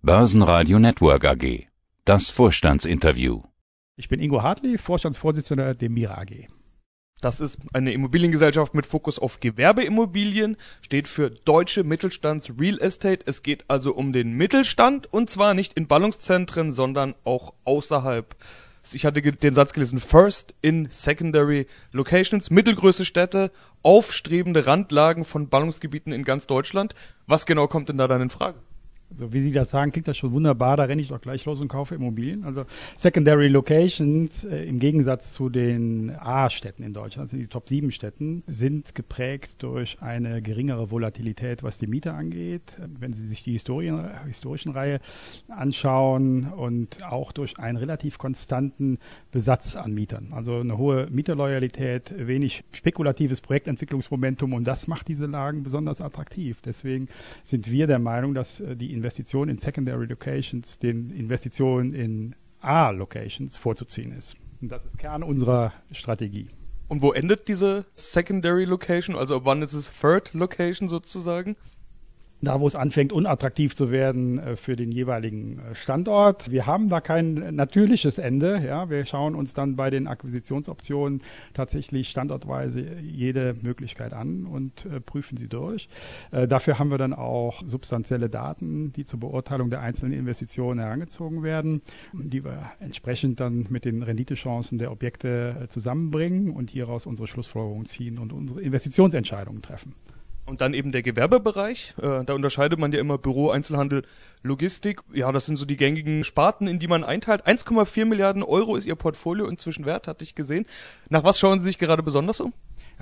Börsenradio Network AG. Das Vorstandsinterview. Ich bin Ingo Hartlieb, Vorstandsvorsitzender der MIRA AG. Das ist eine Immobiliengesellschaft mit Fokus auf Gewerbeimmobilien, steht für Deutsche Mittelstands Real Estate. Es geht also um den Mittelstand und zwar nicht in Ballungszentren, sondern auch außerhalb. Ich hatte den Satz gelesen, First in Secondary Locations, mittelgroße Städte, aufstrebende Randlagen von Ballungsgebieten in ganz Deutschland. Was genau kommt denn da dann in Frage? Also wie Sie das sagen, klingt das schon wunderbar, da renne ich doch gleich los und kaufe Immobilien. Also Secondary Locations, im Gegensatz zu den A-Städten in Deutschland, also die Top 7 Städten, sind geprägt durch eine geringere Volatilität, was die Miete angeht. Wenn Sie sich die historischen Reihe anschauen und auch durch einen relativ konstanten Besatz an Mietern. Also eine hohe Mieterloyalität, wenig spekulatives Projektentwicklungsmomentum und das macht diese Lagen besonders attraktiv. Deswegen sind wir der Meinung, dass die Investitionen in Secondary Locations den Investitionen in A-Locations vorzuziehen ist. Und das ist Kern unserer Strategie. Und wo endet diese Secondary Location? Also wann ist es Third Location sozusagen? Da, wo es anfängt, unattraktiv zu werden für den jeweiligen Standort. Wir haben da kein natürliches Ende. Ja, wir schauen uns dann bei den Akquisitionsoptionen tatsächlich standortweise jede Möglichkeit an und prüfen sie durch. Dafür haben wir dann auch substanzielle Daten, die zur Beurteilung der einzelnen Investitionen herangezogen werden, die wir entsprechend dann mit den Renditechancen der Objekte zusammenbringen und hieraus unsere Schlussfolgerungen ziehen und unsere Investitionsentscheidungen treffen. Und dann eben der Gewerbebereich. Da unterscheidet man ja immer Büro, Einzelhandel, Logistik. Ja, das sind so die gängigen Sparten, in die man einteilt. 1,4 Milliarden Euro ist Ihr Portfolio inzwischen wert, hatte ich gesehen. Nach was schauen Sie sich gerade besonders um?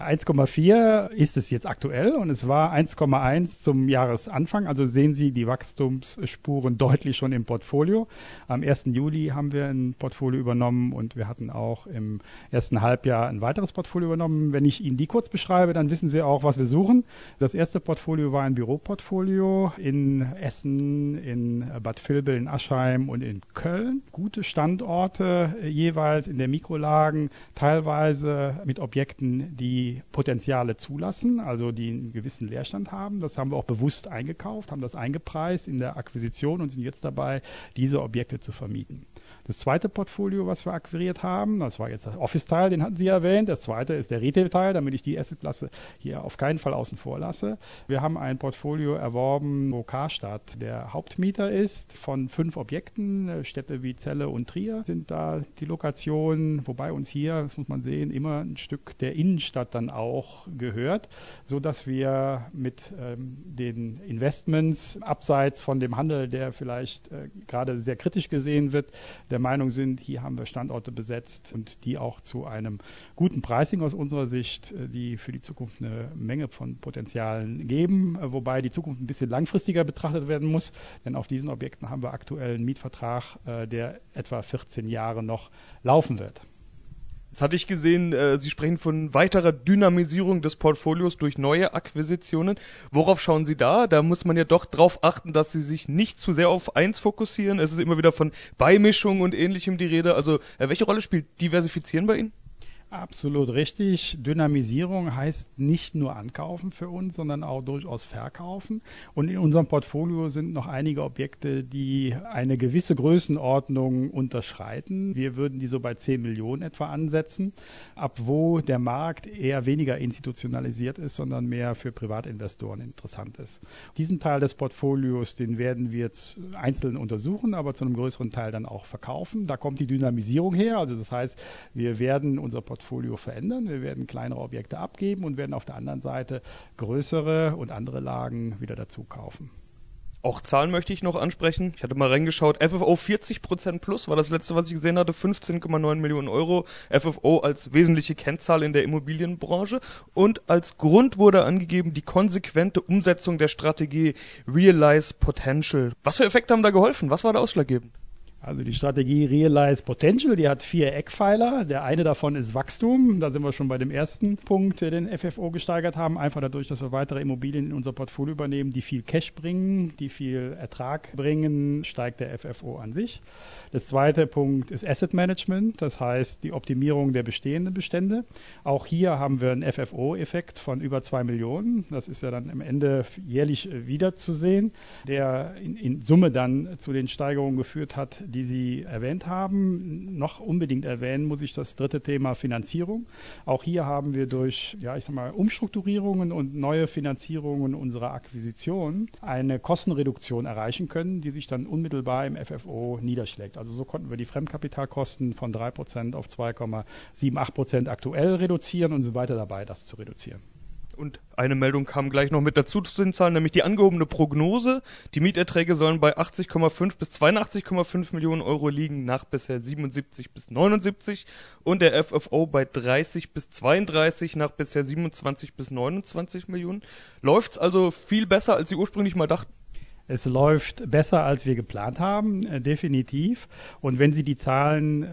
1,4 ist es jetzt aktuell und es war 1,1 zum Jahresanfang. Also sehen Sie die Wachstumsspuren deutlich schon im Portfolio. Am 1. Juli haben wir ein Portfolio übernommen und wir hatten auch im ersten Halbjahr ein weiteres Portfolio übernommen. Wenn ich Ihnen die kurz beschreibe, dann wissen Sie auch, was wir suchen. Das erste Portfolio war ein Büroportfolio in Essen, in Bad Vilbel, in Aschheim und in Köln. Gute Standorte jeweils in der Mikrolagen, teilweise mit Objekten, die Potenziale zulassen, also die einen gewissen Leerstand haben. Das haben wir auch bewusst eingekauft, haben das eingepreist in der Akquisition und sind jetzt dabei, diese Objekte zu vermieten. Das zweite Portfolio, was wir akquiriert haben, das war jetzt das Office-Teil, den hatten Sie erwähnt. Das zweite ist der Retail-Teil, damit ich die Asset-Klasse hier auf keinen Fall außen vor lasse. Wir haben ein Portfolio erworben, wo Karstadt der Hauptmieter ist, von 5 Objekten. Städte wie Celle und Trier sind da die Lokationen, wobei uns hier, das muss man sehen, immer ein Stück der Innenstadt dann auch gehört, sodass wir mit den Investments abseits von dem Handel, der vielleicht gerade sehr kritisch gesehen wird, der Meinung sind, hier haben wir Standorte besetzt und die auch zu einem guten Pricing aus unserer Sicht, die für die Zukunft eine Menge von Potenzialen geben, wobei die Zukunft ein bisschen langfristiger betrachtet werden muss, denn auf diesen Objekten haben wir aktuell einen Mietvertrag, der etwa 14 Jahre noch laufen wird. Jetzt hatte ich gesehen, Sie sprechen von weiterer Dynamisierung des Portfolios durch neue Akquisitionen. Worauf schauen Sie da? Da muss man ja doch drauf achten, dass Sie sich nicht zu sehr auf eins fokussieren. Es ist immer wieder von Beimischung und Ähnlichem die Rede. Also welche Rolle spielt Diversifizieren bei Ihnen? Absolut richtig. Dynamisierung heißt nicht nur ankaufen für uns, sondern auch durchaus verkaufen. Und in unserem Portfolio sind noch einige Objekte, die eine gewisse Größenordnung unterschreiten. Wir würden die so bei 10 Millionen etwa ansetzen, ab wo der Markt eher weniger institutionalisiert ist, sondern mehr für Privatinvestoren interessant ist. Diesen Teil des Portfolios, den werden wir jetzt einzeln untersuchen, aber zu einem größeren Teil dann auch verkaufen. Da kommt die Dynamisierung her. Also das heißt, wir werden unser Portfolio verändern. Wir werden kleinere Objekte abgeben und werden auf der anderen Seite größere und andere Lagen wieder dazu kaufen. Auch Zahlen möchte ich noch ansprechen. Ich hatte mal reingeschaut. FFO 40% plus war das letzte, was ich gesehen hatte. 15,9 Millionen Euro. FFO als wesentliche Kennzahl in der Immobilienbranche. Und als Grund wurde angegeben die konsequente Umsetzung der Strategie Realize Potential. Was für Effekte haben da geholfen? Was war da ausschlaggebend? Also die Strategie Realize Potential, die hat 4 Eckpfeiler. Der eine davon ist Wachstum. Da sind wir schon bei dem ersten Punkt, den FFO gesteigert haben. Einfach dadurch, dass wir weitere Immobilien in unser Portfolio übernehmen, die viel Cash bringen, die viel Ertrag bringen, steigt der FFO an sich. Der zweite Punkt ist Asset Management, das heißt die Optimierung der bestehenden Bestände. Auch hier haben wir einen FFO-Effekt von über 2 Millionen. Das ist ja dann am Ende jährlich wiederzusehen, der in Summe dann zu den Steigerungen geführt hat, die Sie erwähnt haben. Noch unbedingt erwähnen muss ich das dritte Thema Finanzierung. Auch hier haben wir durch, Umstrukturierungen und neue Finanzierungen unserer Akquisition eine Kostenreduktion erreichen können, die sich dann unmittelbar im FFO niederschlägt. Also so konnten wir die Fremdkapitalkosten von 3% auf 2,78% aktuell reduzieren und sind weiter dabei, das zu reduzieren. Und eine Meldung kam gleich noch mit dazu zu den Zahlen, nämlich die angehobene Prognose. Die Mieterträge sollen bei 80,5 bis 82,5 Millionen Euro liegen, nach bisher 77 bis 79. Und der FFO bei 30 bis 32, nach bisher 27 bis 29 Millionen. Läuft's also viel besser, als Sie ursprünglich mal dachten? Es läuft besser, als wir geplant haben, definitiv. Und wenn Sie die Zahlen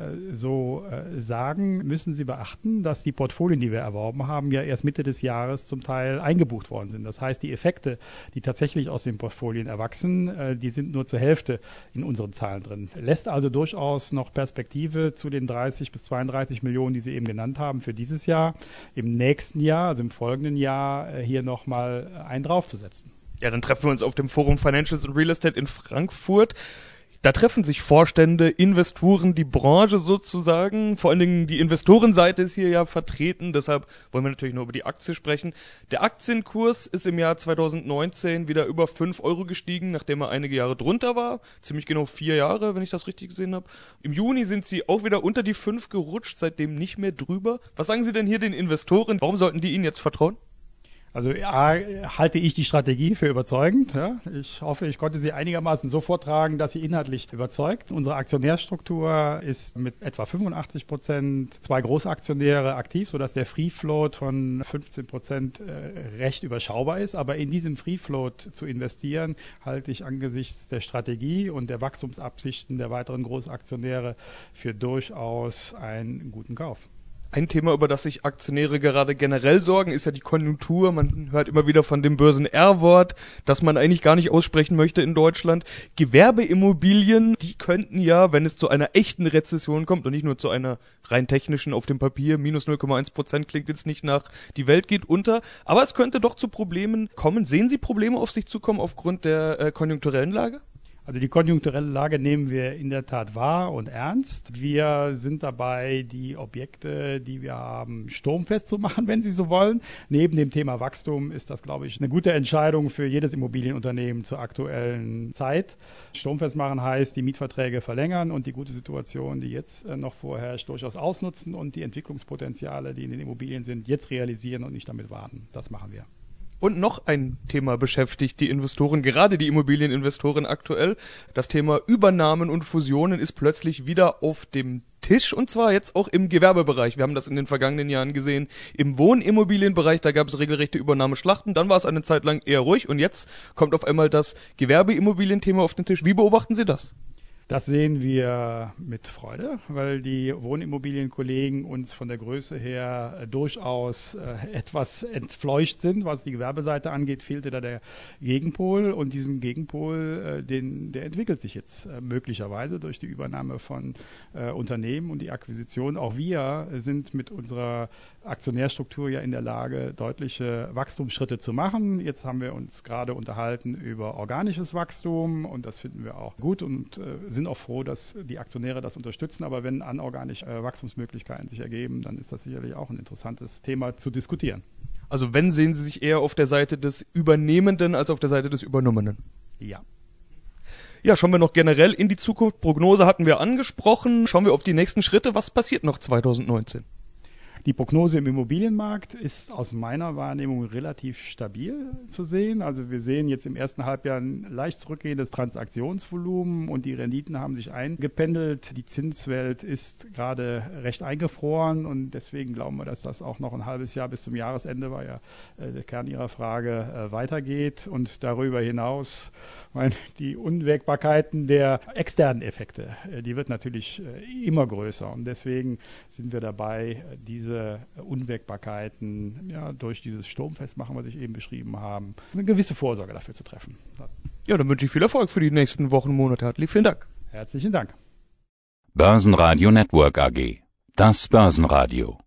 sagen, müssen Sie beachten, dass die Portfolien, die wir erworben haben, ja erst Mitte des Jahres zum Teil eingebucht worden sind. Das heißt, die Effekte, die tatsächlich aus den Portfolien erwachsen, die sind nur zur Hälfte in unseren Zahlen drin. Lässt also durchaus noch Perspektive zu den 30 bis 32 Millionen, die Sie eben genannt haben, für dieses Jahr. Im nächsten Jahr, also im folgenden Jahr, hier nochmal einen draufzusetzen. Ja, dann treffen wir uns auf dem Forum Financials and Real Estate in Frankfurt. Da treffen sich Vorstände, Investoren, die Branche sozusagen. Vor allen Dingen die Investorenseite ist hier ja vertreten. Deshalb wollen wir natürlich nur über die Aktie sprechen. Der Aktienkurs ist im Jahr 2019 wieder über 5 Euro gestiegen, nachdem er einige Jahre drunter war. Ziemlich genau 4 Jahre, wenn ich das richtig gesehen habe. Im Juni sind sie auch wieder unter die 5 gerutscht, seitdem nicht mehr drüber. Was sagen Sie denn hier den Investoren? Warum sollten die Ihnen jetzt vertrauen? Also halte ich die Strategie für überzeugend. Ja. Ich hoffe, ich konnte sie einigermaßen so vortragen, dass sie inhaltlich überzeugt. Unsere Aktionärstruktur ist mit etwa 85%, 2 Großaktionäre aktiv, sodass der Free Float von 15% recht überschaubar ist. Aber in diesem Free Float zu investieren, halte ich angesichts der Strategie und der Wachstumsabsichten der weiteren Großaktionäre für durchaus einen guten Kauf. Ein Thema, über das sich Aktionäre gerade generell sorgen, ist ja die Konjunktur. Man hört immer wieder von dem bösen R-Wort, das man eigentlich gar nicht aussprechen möchte in Deutschland. Gewerbeimmobilien, die könnten ja, wenn es zu einer echten Rezession kommt und nicht nur zu einer rein technischen auf dem Papier, minus 0,1% klingt jetzt nicht nach, die Welt geht unter, aber es könnte doch zu Problemen kommen. Sehen Sie Probleme auf sich zukommen aufgrund der konjunkturellen Lage? Also die konjunkturelle Lage nehmen wir in der Tat wahr und ernst. Wir sind dabei, die Objekte, die wir haben, sturmfest zu machen, wenn Sie so wollen. Neben dem Thema Wachstum ist das, glaube ich, eine gute Entscheidung für jedes Immobilienunternehmen zur aktuellen Zeit. Sturmfest machen heißt, die Mietverträge verlängern und die gute Situation, die jetzt noch vorherrscht, durchaus ausnutzen und die Entwicklungspotenziale, die in den Immobilien sind, jetzt realisieren und nicht damit warten. Das machen wir. Und noch ein Thema beschäftigt die Investoren, gerade die Immobilieninvestoren aktuell. Das Thema Übernahmen und Fusionen ist plötzlich wieder auf dem Tisch, und zwar jetzt auch im Gewerbebereich. Wir haben das in den vergangenen Jahren gesehen. Im Wohnimmobilienbereich, da gab es regelrechte Übernahmeschlachten. Dann war es eine Zeit lang eher ruhig und jetzt kommt auf einmal das Gewerbeimmobilienthema auf den Tisch. Wie beobachten Sie das? Das sehen wir mit Freude, weil die Wohnimmobilienkollegen uns von der Größe her durchaus etwas entfleucht sind. Was die Gewerbeseite angeht, fehlte da der Gegenpol, und diesen Gegenpol, der entwickelt sich jetzt möglicherweise durch die Übernahme von Unternehmen und die Akquisition. Auch wir sind mit unserer Aktionärstruktur ja in der Lage, deutliche Wachstumsschritte zu machen. Jetzt haben wir uns gerade unterhalten über organisches Wachstum, und das finden wir auch gut und sind auch froh, dass die Aktionäre das unterstützen. Aber wenn anorganische Wachstumsmöglichkeiten sich ergeben, dann ist das sicherlich auch ein interessantes Thema zu diskutieren. Also wenn, sehen Sie sich eher auf der Seite des Übernehmenden als auf der Seite des Übernommenen? Ja. Ja, schauen wir noch generell in die Zukunft. Prognose hatten wir angesprochen. Schauen wir auf die nächsten Schritte. Was passiert noch 2019? Die Prognose im Immobilienmarkt ist aus meiner Wahrnehmung relativ stabil zu sehen. Also wir sehen jetzt im ersten Halbjahr ein leicht zurückgehendes Transaktionsvolumen und die Renditen haben sich eingependelt. Die Zinswelt ist gerade recht eingefroren und deswegen glauben wir, dass das auch noch ein halbes Jahr bis zum Jahresende, war ja der Kern Ihrer Frage, weitergeht. Und darüber hinaus, die Unwägbarkeiten der externen Effekte, die wird natürlich immer größer und deswegen sind wir dabei, diese Unwägbarkeiten durch dieses Sturmfestmachen, was ich eben beschrieben habe, eine gewisse Vorsorge dafür zu treffen. Ja, dann wünsche ich viel Erfolg für die nächsten Wochen und Monate. Herzlich vielen Dank. Herzlichen Dank. Börsenradio Network AG. Das Börsenradio.